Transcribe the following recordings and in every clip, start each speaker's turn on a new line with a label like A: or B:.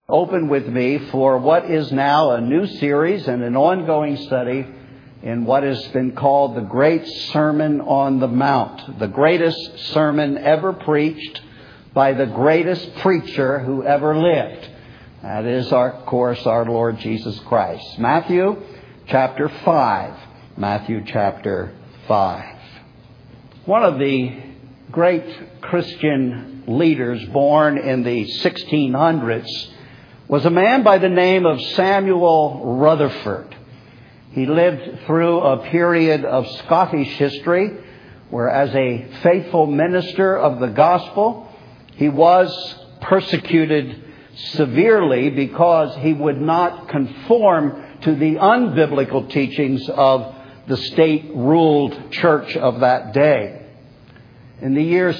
A: open with me for what is now a new series and an ongoing study in what has been called the Great Sermon on the Mount, the greatest sermon ever preached by the greatest preacher who ever lived. That is, of course, our Lord Jesus Christ. Matthew chapter 5. Matthew chapter 5. One of the great Christian leaders born in the 1600s was a man by the name of Samuel Rutherford. He lived through a period of Scottish history where, as a faithful minister of the gospel, he was persecuted severely because he would not conform to the unbiblical teachings of the state-ruled church of that day. In the year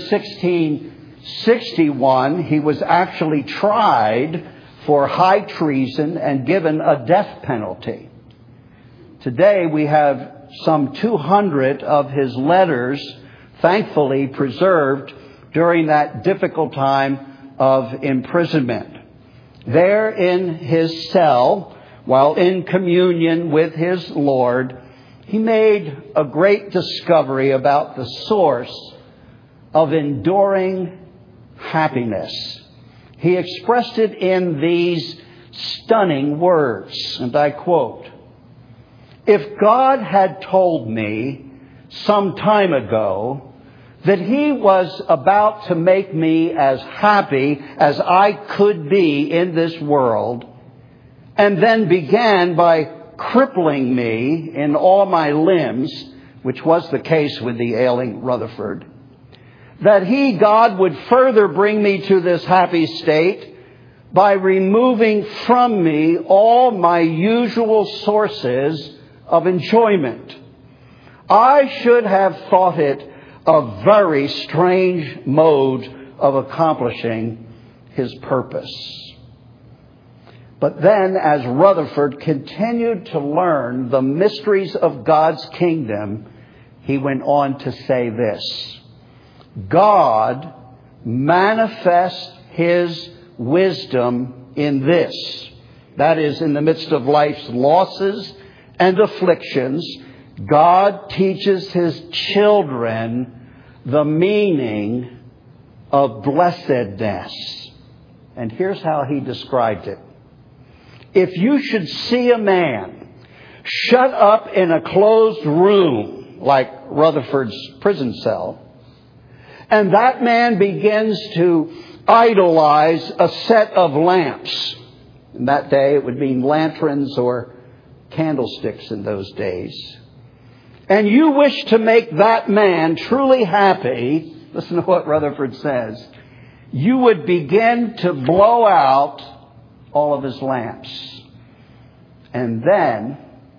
A: 1661, he was actually tried for high treason and given a death penalty. Today we have some 200 of his letters thankfully preserved during that difficult time of imprisonment. There in his cell, while in communion with his Lord, he made a great discovery about the source of enduring happiness. He expressed it in these stunning words, and I quote, "If God had told me some time ago that He was about to make me as happy as I could be in this world, and then began by crippling me in all my limbs," which was the case with the ailing Rutherford, "that He, God, would further bring me to this happy state by removing from me all my usual sources of enjoyment, I should have thought it a very strange mode of accomplishing His purpose." But then, as Rutherford continued to learn the mysteries of God's kingdom, he went on to say this: God manifests His wisdom in this. That is, in the midst of life's losses and afflictions, God teaches His children the meaning of blessedness. And here's how he described it. If you should see a man shut up in a closed room like Rutherford's prison cell, and that man begins to idolize a set of lamps. In that day, it would mean lanterns or candlesticks in those days. And you wish to make that man truly happy, listen to what Rutherford says, you would begin to blow out all of his lamps. And then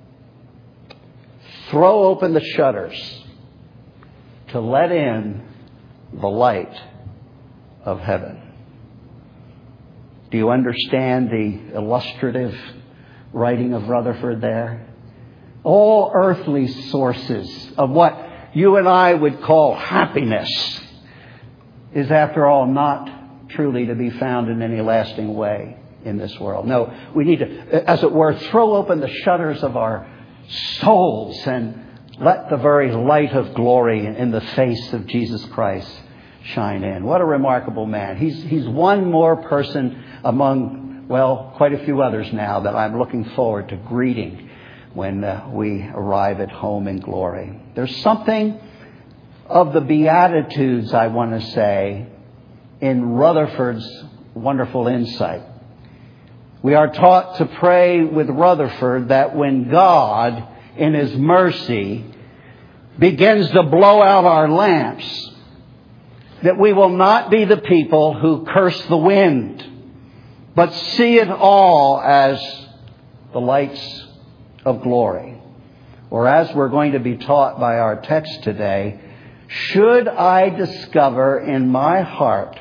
A: throw open the shutters to let in the light of heaven. Do you understand the illustrative writing of Rutherford there? All earthly sources of what you and I would call happiness is, after all, not truly to be found in any lasting way in this world. No, we need to, as it were, throw open the shutters of our souls and let the very light of glory in the face of Jesus Christ shine in. What a remarkable man. He's one more person among, well, quite a few others now that I'm looking forward to greeting when we arrive at home in glory. There's something of the Beatitudes, I want to say, in Rutherford's wonderful insight. We are taught to pray with Rutherford that when God, in His mercy, begins to blow out our lamps, that we will not be the people who curse the wind, but see it all as the lights of glory. Or, as we're going to be taught by our text today, should I discover in my heart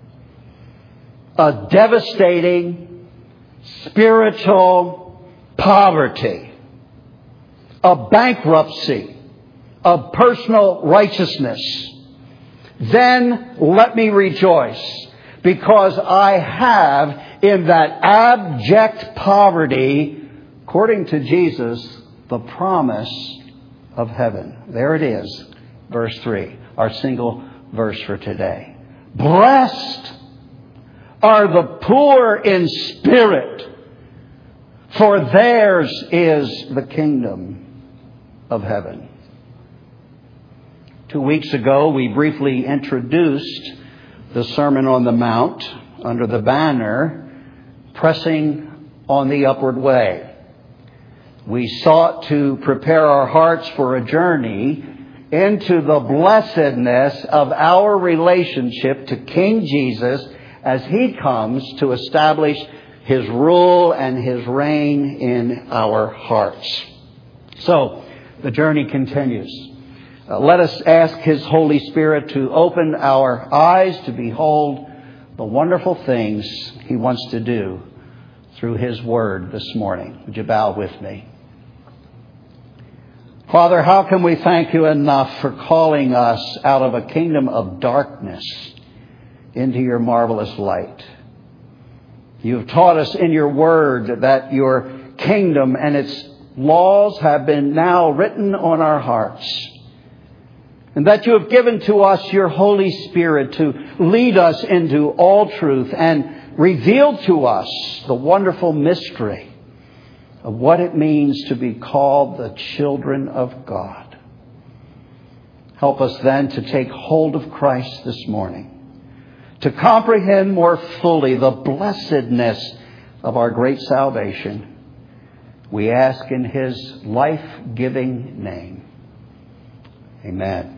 A: a devastating spiritual poverty, a bankruptcy of personal righteousness, then let me rejoice, because I have in that abject poverty, according to Jesus, the promise of heaven. There it is, verse 3, our single verse for today. Blessed are the poor in spirit, for theirs is the kingdom of heaven. 2 weeks ago, we briefly introduced the Sermon on the Mount under the banner, Pressing on the Upward Way. We sought to prepare our hearts for a journey into the blessedness of our relationship to King Jesus as He comes to establish His rule and His reign in our hearts. So, the journey continues. Let us ask His Holy Spirit to open our eyes to behold the wonderful things He wants to do through His Word this morning. Would you bow with me? Father, how can we thank You enough for calling us out of a kingdom of darkness into Your marvelous light? You have taught us in Your Word that Your kingdom and its laws have been now written on our hearts, and that You have given to us Your Holy Spirit to lead us into all truth and reveal to us the wonderful mystery of what it means to be called the children of God. Help us then to take hold of Christ this morning, to comprehend more fully the blessedness of our great salvation. We ask in His life-giving name. Amen.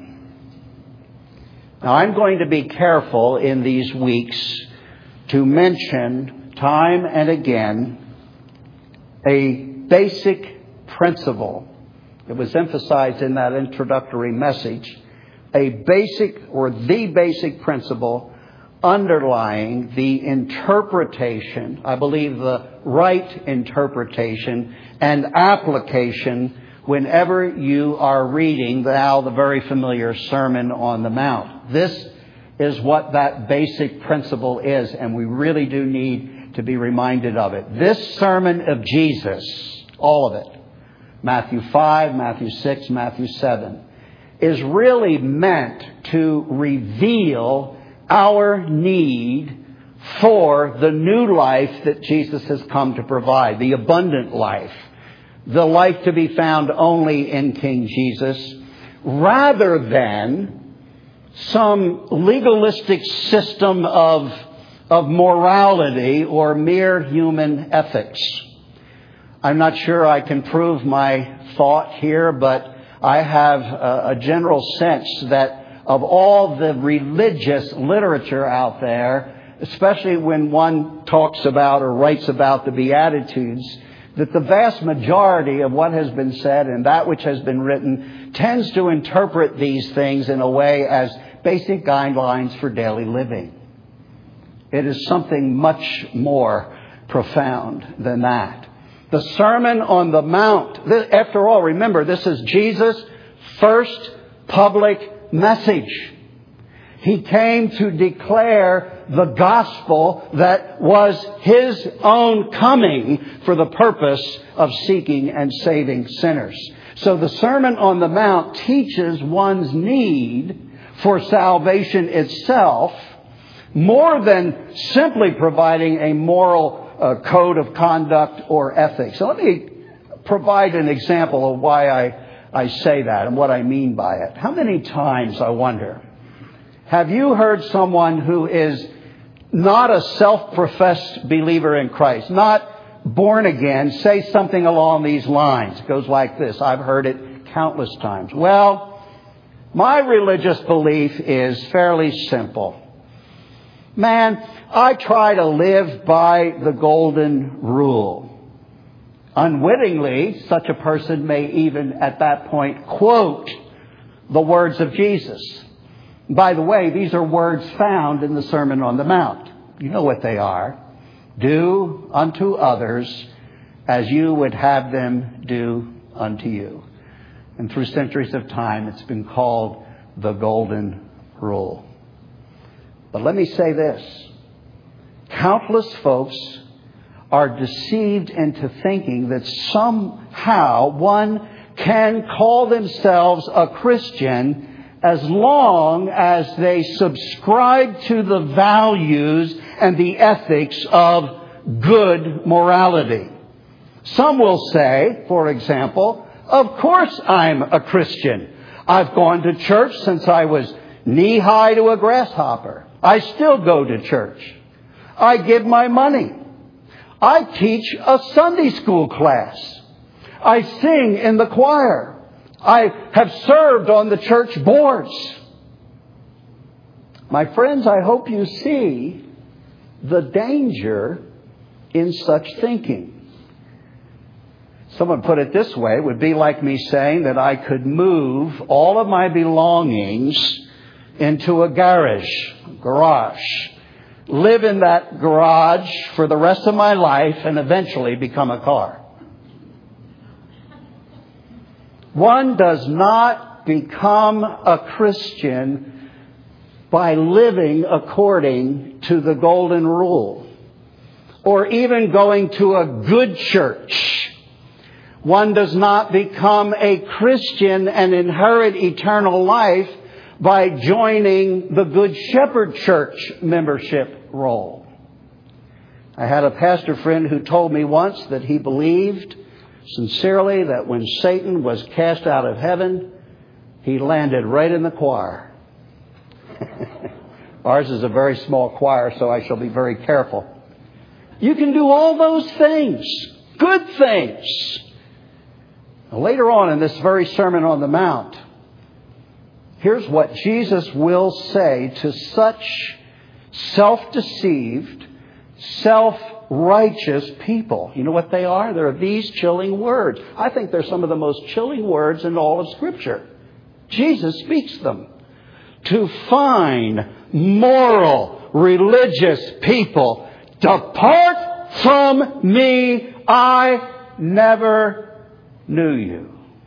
A: Now, I'm going to be careful in these weeks to mention time and again a basic principle. It was emphasized in that introductory message. A basic or the basic principle underlying the interpretation, I believe the right interpretation and application whenever you are reading now the very familiar Sermon on the Mount. This is what that basic principle is, and we really do need to be reminded of it. This sermon of Jesus, all of it, Matthew 5, Matthew 6, Matthew 7, is really meant to reveal our need for the new life that Jesus has come to provide, the abundant life, the life to be found only in King Jesus, rather than some legalistic system of morality or mere human ethics. I'm not sure I can prove my thought here, but I have a general sense that of all the religious literature out there, especially when one talks about or writes about the Beatitudes, that the vast majority of what has been said and that which has been written tends to interpret these things in a way as basic guidelines for daily living. It is something much more profound than that. The Sermon on the Mount, after all, remember, this is Jesus' first public message. He came to declare the gospel that was His own coming for the purpose of seeking and saving sinners. So the Sermon on the Mount teaches one's need for salvation itself more than simply providing a moral code of conduct or ethics. So let me provide an example of why I say that and what I mean by it. How many times, I wonder, have you heard someone who is not a self-professed believer in Christ, not born again, say something along these lines? It goes like this. I've heard it countless times. Well, my religious belief is fairly simple. Man, I try to live by the golden rule. Unwittingly, such a person may even at that point quote the words of Jesus. By the way, these are words found in the Sermon on the Mount. You know what they are. Do unto others as you would have them do unto you. And through centuries of time, it's been called the golden rule. But let me say this. Countless folks are deceived into thinking that somehow one can call themselves a Christian as long as they subscribe to the values and the ethics of good morality. Some will say, for example, of course I'm a Christian. I've gone to church since I was knee-high to a grasshopper. I still go to church. I give my money. I teach a Sunday school class. I sing in the choir. I have served on the church boards. My friends, I hope you see the danger in such thinking. Someone put it this way, it would be like me saying that I could move all of my belongings into a garage, live in that garage for the rest of my life, and eventually become a car. One does not become a Christian by living according to the golden rule, or even going to a good church. One does not become a Christian and inherit eternal life by joining the Good Shepherd Church membership roll. I had a pastor friend who told me once that he believed sincerely that when Satan was cast out of heaven, he landed right in the choir. Ours is a very small choir, so I shall be very careful. You can do all those things, good things. Later on in this very Sermon on the Mount, here's what Jesus will say to such self-deceived, self-righteous people. You know what they are? They're these chilling words. I think they're some of the most chilling words in all of Scripture. Jesus speaks them. To fine, moral, religious people, depart from me, I never knew you.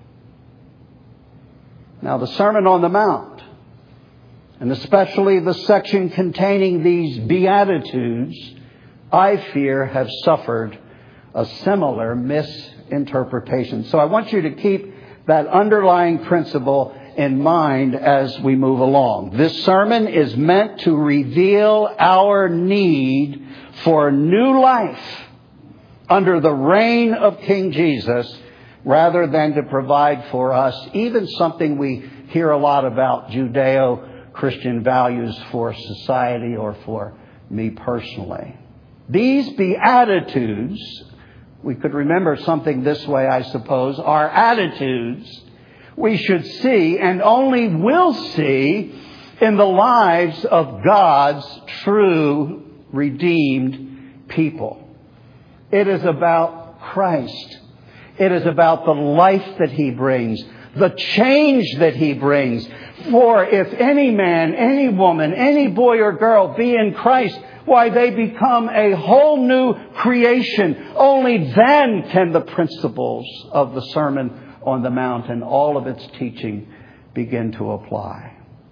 A: Now, the Sermon on the Mount, and especially the section containing these Beatitudes, I fear have suffered a similar misinterpretation. So I want you to keep that underlying principle in mind as we move along. This sermon is meant to reveal our need for new life under the reign of King Jesus, rather than to provide for us even something we hear a lot about, Judeo-Christian values for society or for me personally. These Beatitudes, we could remember something this way, I suppose, are attitudes we should see and only will see in the lives of God's true redeemed people. It is about Christ. It is about the life that He brings, the change that He brings. For if any man, any woman, any boy or girl be in Christ, why, they become a whole new creation. Only then can the principles of the Sermon on the Mount and all of its teaching begin to apply.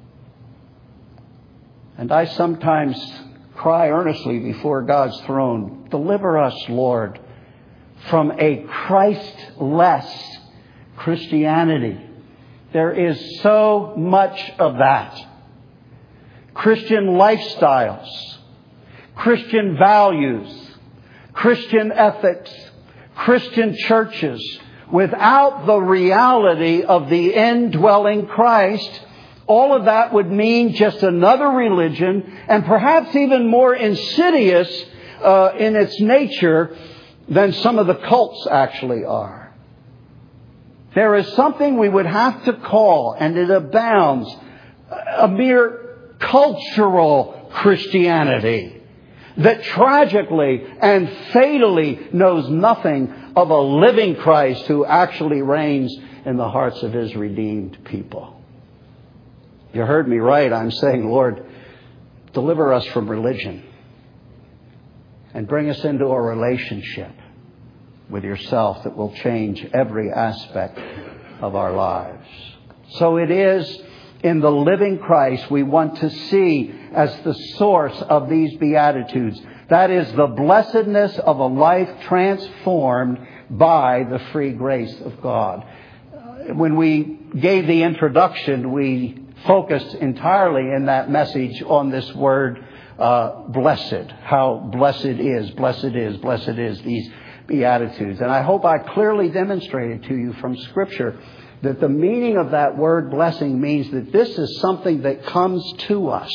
A: And I sometimes cry earnestly before God's throne, deliver us, Lord, from a Christ-less Christianity. There is so much of that. Christian lifestyles, Christian values, Christian ethics, Christian churches, without the reality of the indwelling Christ, all of that would mean just another religion, and perhaps even more insidious in its nature than some of the cults actually are. There is something we would have to call, and it abounds, a mere cultural Christianity that tragically and fatally knows nothing of a living Christ who actually reigns in the hearts of His redeemed people. You heard me right. I'm saying, Lord, deliver us from religion and bring us into a relationship with Yourself that will change every aspect of our lives. So it is in the living Christ we want to see as the source of these Beatitudes. That is the blessedness of a life transformed by the free grace of God. When we gave the introduction, we focused entirely in that message on this word, blessed. How blessed is these Beatitudes. And I hope I clearly demonstrated to you from Scripture that the meaning of that word blessing means that this is something that comes to us,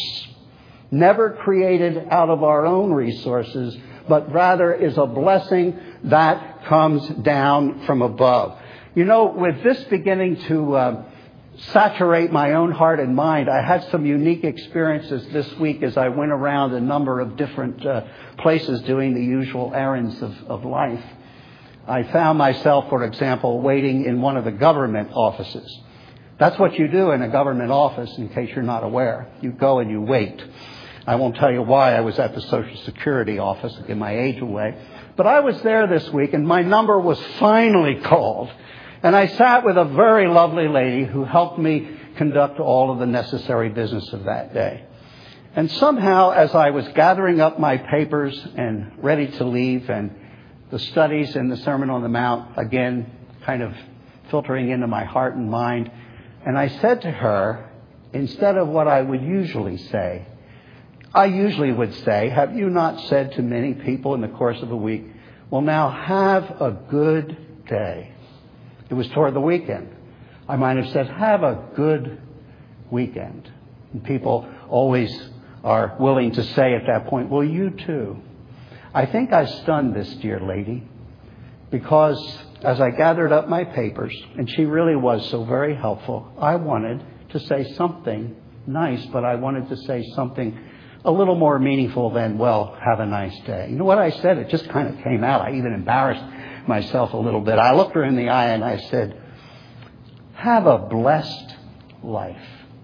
A: never created out of our own resources, but rather is a blessing that comes down from above. You know, with this beginning to saturate my own heart and mind, I had some unique experiences this week as I went around a number of different places doing the usual errands of life. I found myself, for example, waiting in one of the government offices. That's what you do in a government office, in case you're not aware. You go and you wait. I won't tell you why I was at the Social Security office to give my age away. But I was there this week, and my number was finally called. And I sat with a very lovely lady who helped me conduct all of the necessary business of that day. And somehow, as I was gathering up my papers and ready to leave, and the studies and the Sermon on the Mount, again, kind of filtering into my heart and mind, and I said to her, instead of what I would usually say, I usually would say, have you not said to many people in the course of a week, well, now have a good day? It was toward the weekend. I might have said, have a good weekend. And people always are willing to say at that point, well, you too. I think I stunned this dear lady because as I gathered up my papers, and she really was so very helpful, I wanted to say something nice, but I wanted to say something a little more meaningful than, well, have a nice day. You know what I said? It just kind of came out. I even embarrassed myself a little bit. I looked her in the eye and I said, have a blessed life.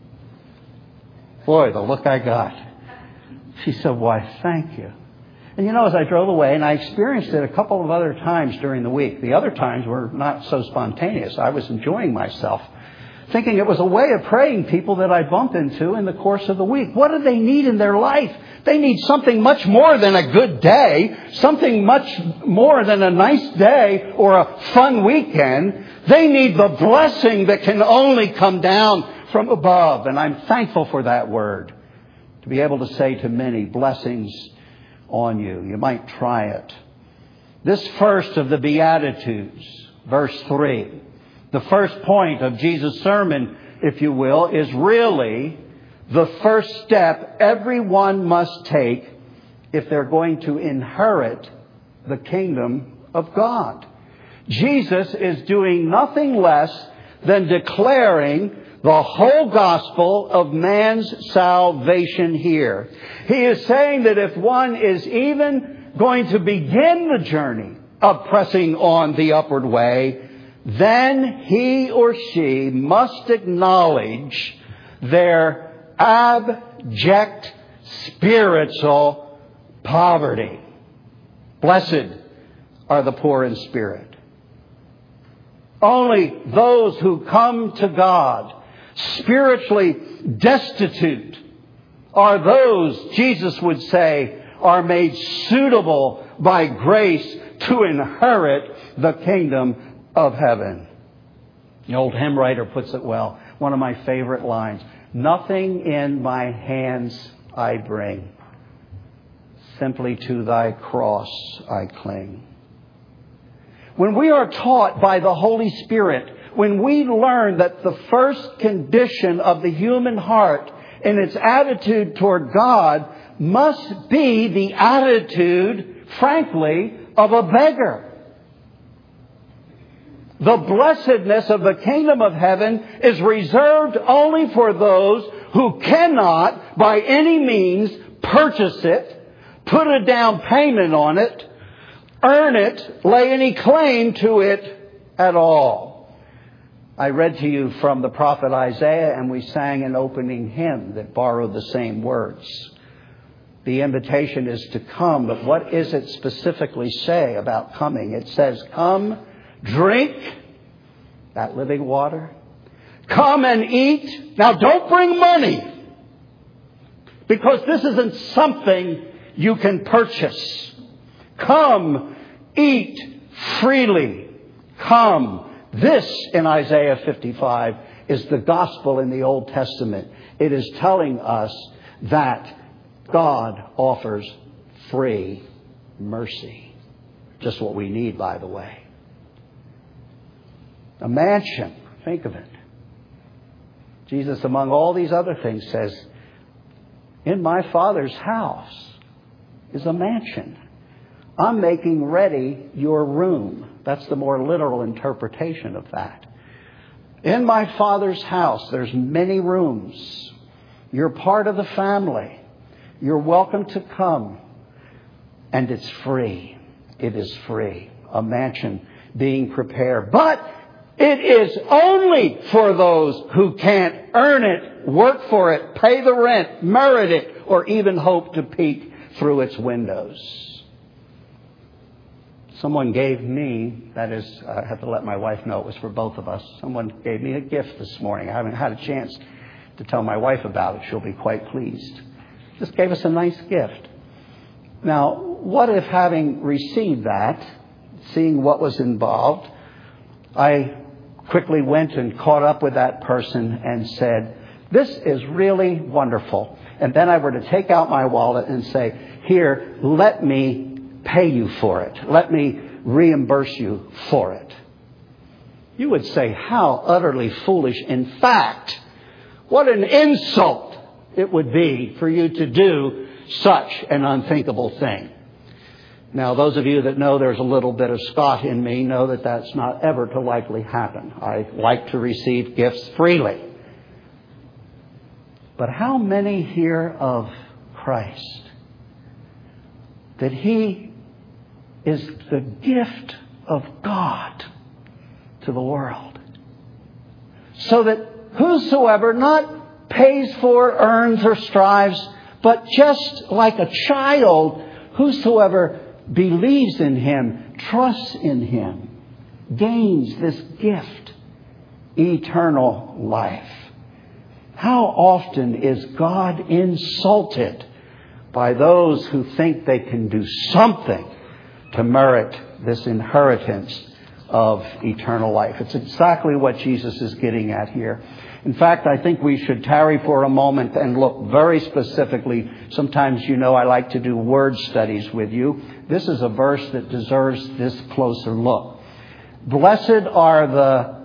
A: Boy, the look I got. She said, why, thank you. And you know, as I drove away, and I experienced it a couple of other times during the week. The other times were not so spontaneous. I was enjoying myself, thinking it was a way of praying people that I bump into in the course of the week. What do they need in their life? They need something much more than a good day, something much more than a nice day or a fun weekend. They need the blessing that can only come down from above. And I'm thankful for that word, to be able to say to many, blessings on you. You might try it. This first of the Beatitudes, verse 3, the first point of Jesus' sermon, if you will, is really the first step everyone must take if they're going to inherit the kingdom of God. Jesus is doing nothing less than declaring the whole gospel of man's salvation here. He is saying that if one is even going to begin the journey of pressing on the upward way, then he or she must acknowledge their abject spiritual poverty. Blessed are the poor in spirit. Only those who come to God spiritually destitute are those, Jesus would say, are made suitable by grace to inherit the kingdom of heaven. The old hymn writer puts it well. One of my favorite lines. Nothing in my hands I bring. Simply to thy cross I cling. When we are taught by the Holy Spirit, when we learn that the first condition of the human heart in its attitude toward God must be the attitude, frankly, of a beggar. The blessedness of the kingdom of heaven is reserved only for those who cannot, by any means, purchase it, put a down payment on it, earn it, lay any claim to it at all. I read to you from the prophet Isaiah, and we sang an opening hymn that borrowed the same words. The invitation is to come, but what does it specifically say about coming? It says, come, drink that living water. Come and eat. Now don't bring money, because this isn't something you can purchase. Come, eat freely. Come. This, in Isaiah 55, is the gospel in the Old Testament. It is telling us that God offers free mercy. Just what we need, by the way. A mansion. Think of it. Jesus, among all these other things, says, in my Father's house is a mansion. I'm making ready your room. That's the more literal interpretation of that. In my Father's house, there's many rooms. You're part of the family. You're welcome to come. And it's free. It is free. A mansion being prepared. But it is only for those who can't earn it, work for it, pay the rent, merit it, or even hope to peek through its windows. Someone gave me, that is, I have to let my wife know it was for both of us. Someone gave me a gift this morning. I haven't had a chance to tell my wife about it. She'll be quite pleased. Just gave us a nice gift. Now, what if having received that, seeing what was involved, I quickly went and caught up with that person and said, this is really wonderful. And then I were to take out my wallet and say, here, let me pay you for it. Let me reimburse you for it. You would say, how utterly foolish. In fact, what an insult it would be for you to do such an unthinkable thing. Now, those of you that know there's a little bit of Scott in me know that that's not ever to likely happen. I like to receive gifts freely. But how many hear of Christ? That He is the gift of God to the world. So that whosoever not pays for, earns, or strives, but just like a child, whosoever believes in Him, trusts in Him, gains this gift, eternal life. How often is God insulted by those who think they can do something to merit this inheritance of eternal life? It's exactly what Jesus is getting at here. In fact, I think we should tarry for a moment and look very specifically. Sometimes, you know, I like to do word studies with you. This is a verse that deserves this closer look. Blessed are the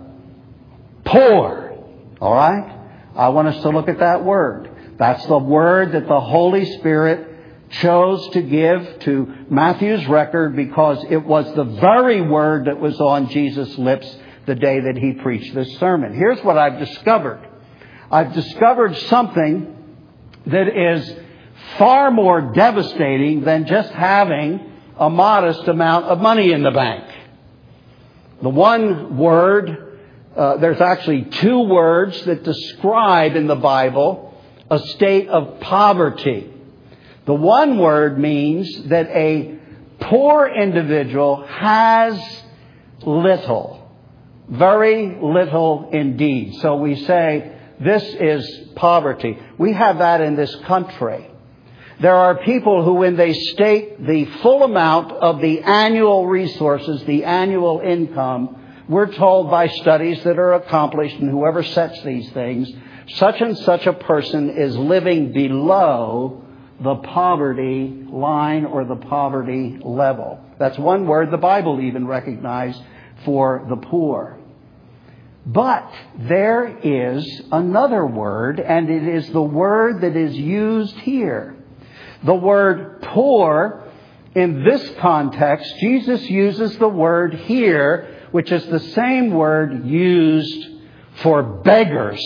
A: poor. All right? I want us to look at that word. That's the word that the Holy Spirit chose to give to Matthew's record because it was the very word that was on Jesus' lips the day that He preached this sermon. Here's what I've discovered. I've discovered something that is far more devastating than just having a modest amount of money in the bank. The one word, there's actually two words that describe in the Bible a state of poverty. The one word means that a poor individual has little. Very little indeed. So we say this is poverty. We have that in this country. There are people who, when they state the full amount of the annual resources, the annual income, we're told by studies that are accomplished, and whoever sets these things, such and such a person is living below the poverty line or the poverty level. That's one word the Bible even recognized for the poor. But there is another word, and it is the word that is used here. The word poor, in this context, Jesus uses the word here, which is the same word used for beggars.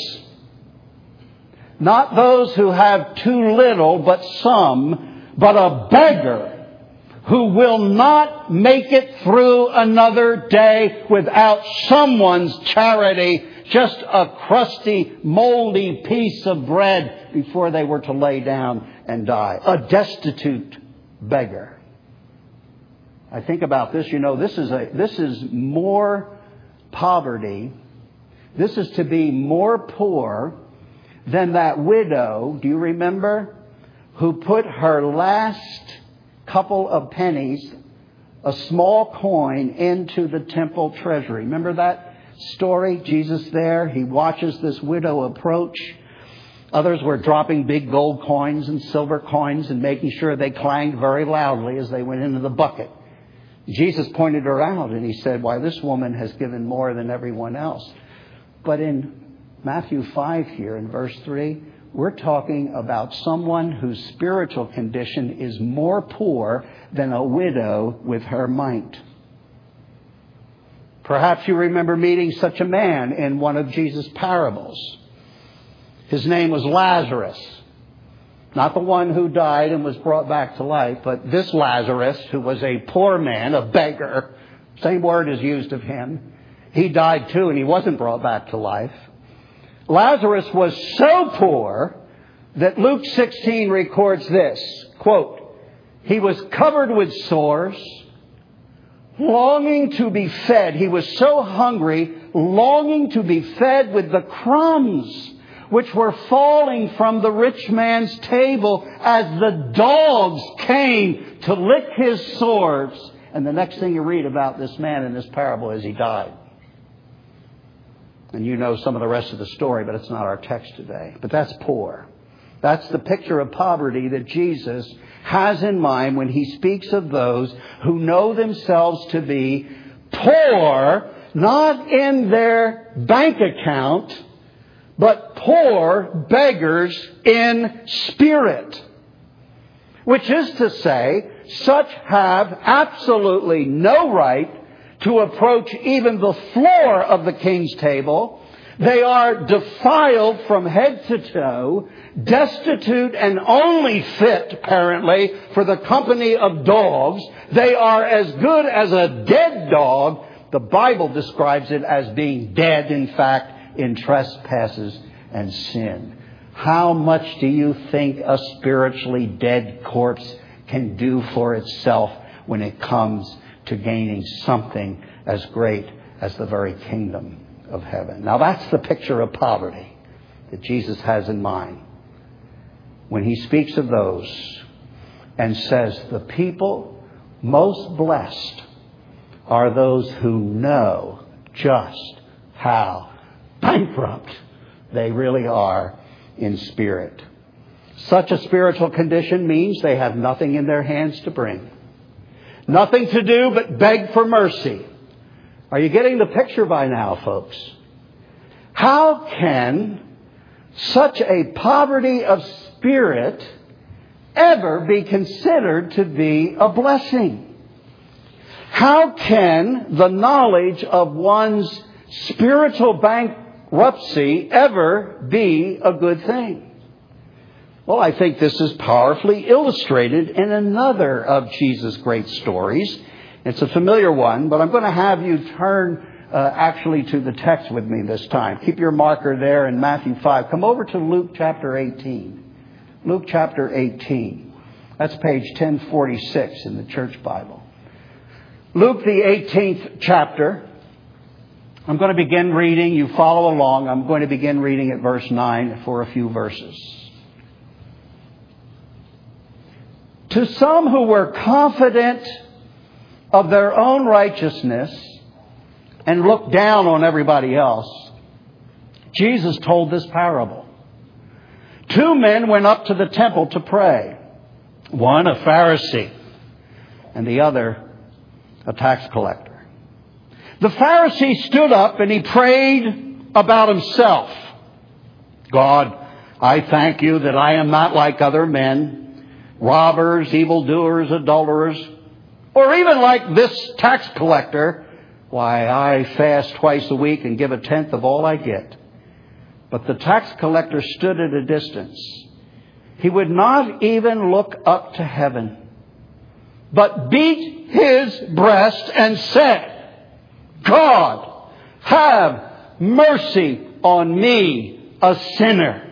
A: Not those who have too little, but some, but a beggar who will not make it through another day without someone's charity, just a crusty, moldy piece of bread before they were to lay down and die. A destitute beggar. I think about this, you know, this is more poverty. This is to be more poor than that widow, do you remember, who put her last couple of pennies, a small coin, into the temple treasury. Remember that story? Jesus there, he watches this widow approach. Others were dropping big gold coins and silver coins and making sure they clanged very loudly as they went into the bucket. Jesus pointed her out and he said, why, this woman has given more than everyone else. But in Matthew 5 here in verse 3, we're talking about someone whose spiritual condition is more poor than a widow with her mite. Perhaps you remember meeting such a man in one of Jesus' parables. His name was Lazarus. Not the one who died and was brought back to life, but this Lazarus, who was a poor man, a beggar. Same word is used of him. He died too, and he wasn't brought back to life. Lazarus was so poor that Luke 16 records this, quote, he was covered with sores, longing to be fed. He was so hungry, longing to be fed with the crumbs which were falling from the rich man's table as the dogs came to lick his sores. And the next thing you read about this man in this parable is he died. And you know some of the rest of the story, but it's not our text today. But that's poor. That's the picture of poverty that Jesus has in mind when he speaks of those who know themselves to be poor, not in their bank account, but poor beggars in spirit. Which is to say, such have absolutely no right to approach even the floor of the king's table. They are defiled from head to toe, destitute and only fit, apparently, for the company of dogs. They are as good as a dead dog. The Bible describes it as being dead, in fact, in trespasses and sin. How much do you think a spiritually dead corpse can do for itself when it comes to gaining something as great as the very kingdom of heaven? Now that's the picture of poverty that Jesus has in mind when he speaks of those and says the people most blessed are those who know just how bankrupt they really are in spirit. Such a spiritual condition means they have nothing in their hands to bring. Nothing to do but beg for mercy. Are you getting the picture by now, folks? How can such a poverty of spirit ever be considered to be a blessing? How can the knowledge of one's spiritual bankruptcy ever be a good thing? Well, I think this is powerfully illustrated in another of Jesus' great stories. It's a familiar one, but I'm going to have you turn actually to the text with me this time. Keep your marker there in Matthew 5. Come over to Luke chapter 18. Luke chapter 18. That's page 1046 in the Church Bible. Luke, the 18th chapter. I'm going to begin reading. You follow along. I'm going to begin reading at verse 9 for a few verses. To some who were confident of their own righteousness and looked down on everybody else, Jesus told this parable. Two men went up to the temple to pray. One a Pharisee and the other a tax collector. The Pharisee stood up and he prayed about himself. God, I thank you that I am not like other men, robbers, evildoers, adulterers, or even like this tax collector. Why, I fast twice a week and give a tenth of all I get. But the tax collector stood at a distance. He would not even look up to heaven, but beat his breast and said, God, have mercy on me, a sinner.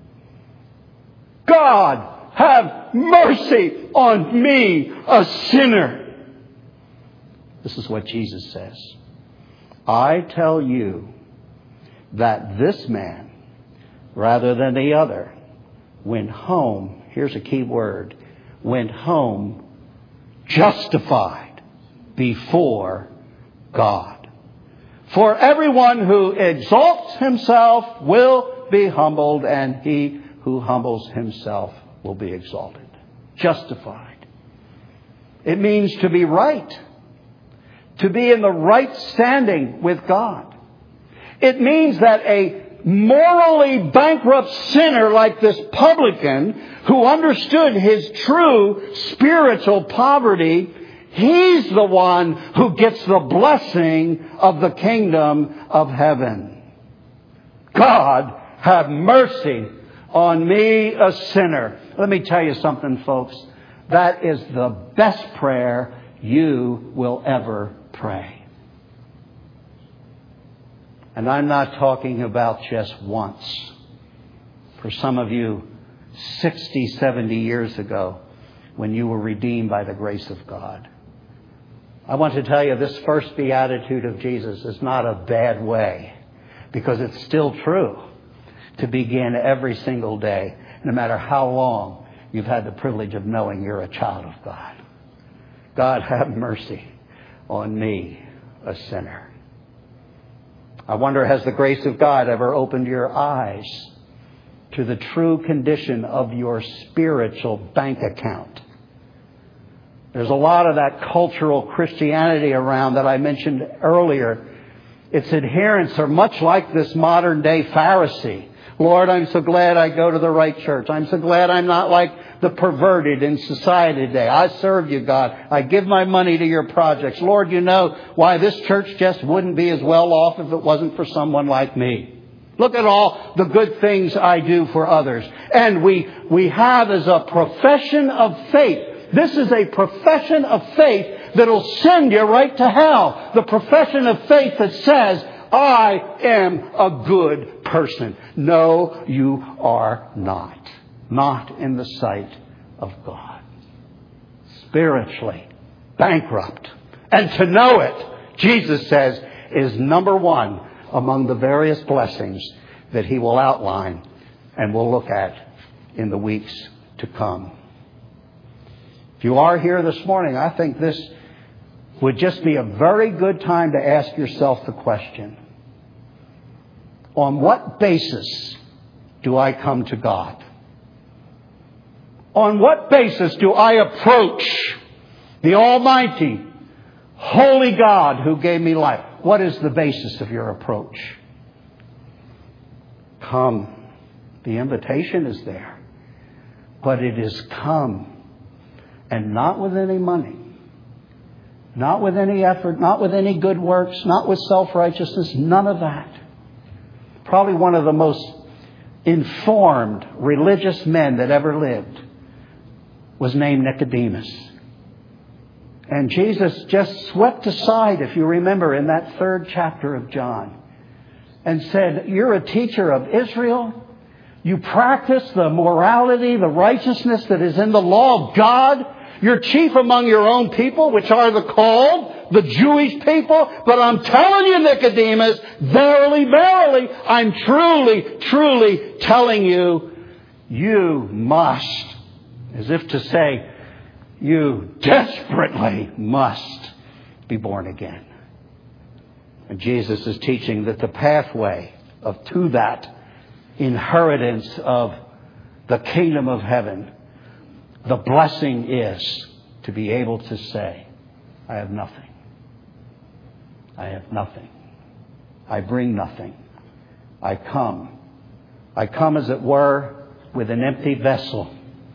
A: God, have mercy on me, a sinner. This is what Jesus says. I tell you that this man, rather than the other, went home. here's a key word, went home justified before God. For everyone who exalts himself will be humbled, and he who humbles himself will be exalted. Justified. It means to be right. To be in the right standing with God. It means that a morally bankrupt sinner like this publican who understood his true spiritual poverty, he's the one who gets the blessing of the kingdom of heaven. God, have mercy on me, a sinner. Let me tell you something, folks. That is the best prayer you will ever pray. And I'm not talking about just once. For some of you, 60, 70 years ago, when you were redeemed by the grace of God. I want to tell you, this first beatitude of Jesus is not a bad way, because it's still true to begin every single day, no matter how long you've had the privilege of knowing you're a child of God. God, have mercy on me, a sinner. I wonder, has the grace of God ever opened your eyes to the true condition of your spiritual bank account? There's a lot of that cultural Christianity around that I mentioned earlier. Its adherents are much like this modern day Pharisee. Lord, I'm so glad I go to the right church. I'm so glad I'm not like the perverted in society today. I serve you, God. I give my money to your projects. Lord, you know why this church just wouldn't be as well off if it wasn't for someone like me. Look at all the good things I do for others. And we have as a profession of faith. This is a profession of faith that'll send you right to hell. The profession of faith that says, I am a good person. No, you are not. Not in the sight of God. Spiritually bankrupt. And to know it, Jesus says, is number one among the various blessings that he will outline and we'll look at in the weeks to come. If you are here this morning, I think this would just be a very good time to ask yourself the question, on what basis do I come to God? On what basis do I approach the Almighty, Holy God who gave me life? What is the basis of your approach? Come. The invitation is there. But it is come. And not with any money. Not with any effort. Not with any good works. Not with self-righteousness. None of that. Probably one of the most informed religious men that ever lived was named Nicodemus. And Jesus just swept aside, if you remember, in that 3rd chapter of John, and said, you're a teacher of Israel. You practice the morality, the righteousness that is in the law of God. You're chief among your own people, which are the called, the Jewish people. But I'm telling you, Nicodemus, verily, verily, I'm truly, truly telling you, you must, as if to say, you desperately must be born again. And Jesus is teaching that the pathway to that inheritance of the kingdom of heaven, the blessing is to be able to say, I have nothing. I have nothing. I bring nothing. I come. I come, as it were, with an empty vessel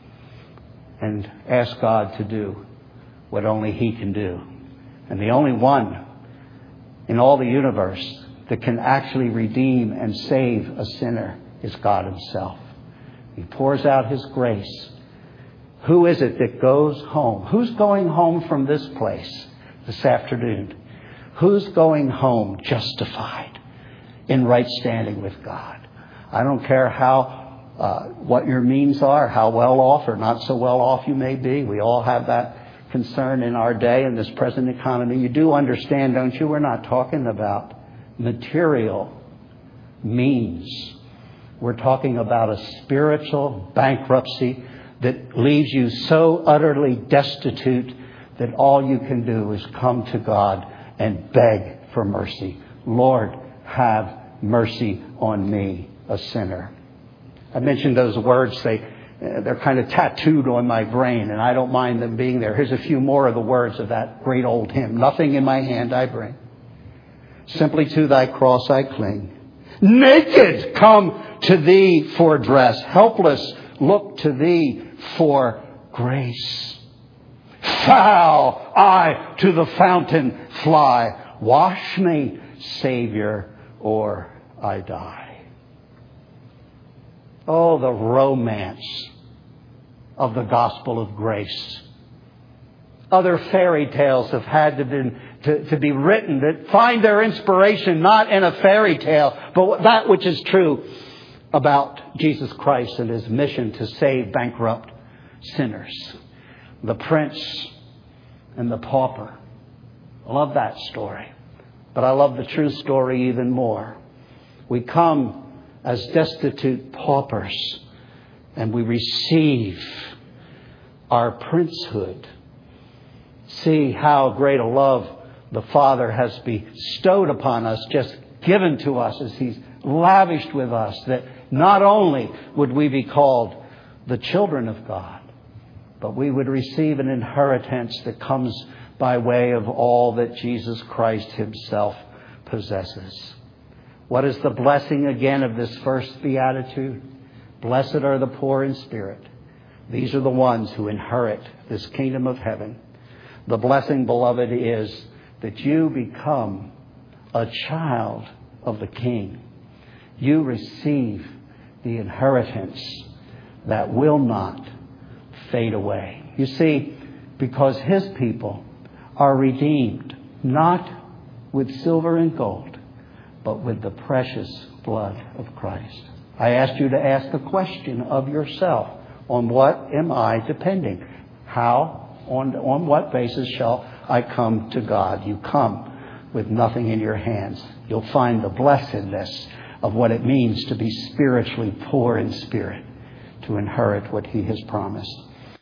A: and ask God to do what only He can do. And the only one in all the universe that can actually redeem and save a sinner is God Himself. He pours out His grace. Who is it that goes home? Who's going home from this place this afternoon? Who's going home justified in right standing with God? I don't care what your means are, how well off or not so well off you may be. We all have that concern in our day, in this present economy. You do understand, don't you? We're not talking about material means. We're talking about a spiritual bankruptcy that leaves you so utterly destitute that all you can do is come to God and beg for mercy. Lord, have mercy on me, a sinner. I mentioned those words. They're kind of tattooed on my brain, and I don't mind them being there. Here's a few more of the words of that great old hymn. Nothing in my hand I bring. Simply to thy cross I cling. Naked come to thee for dress. Helpless look to thee for grace. Foul I to the fountain fly. Wash me, Savior, or I die. Oh, the romance of the gospel of grace. Other fairy tales have had to be written that find their inspiration not in a fairy tale, but that which is true about Jesus Christ and His mission to save bankrupt sinners. The prince and the pauper. I love that story. But I love the true story even more. We come as destitute paupers and we receive our princehood. See how great a love the Father has bestowed upon us, just given to us as He's lavished with us, that not only would we be called the children of God, but we would receive an inheritance that comes by way of all that Jesus Christ Himself possesses. What is the blessing again of this first beatitude? Blessed are the poor in spirit. These are the ones who inherit this kingdom of heaven. The blessing, beloved, is that you become a child of the King. You receive the inheritance that will not fade away. You see, because His people are redeemed, not with silver and gold, but with the precious blood of Christ. I asked you to ask the question of yourself, on what am I depending? On what basis shall I come to God? You come with nothing in your hands. You'll find the blessedness of what it means to be spiritually poor in spirit, to inherit what He has promised.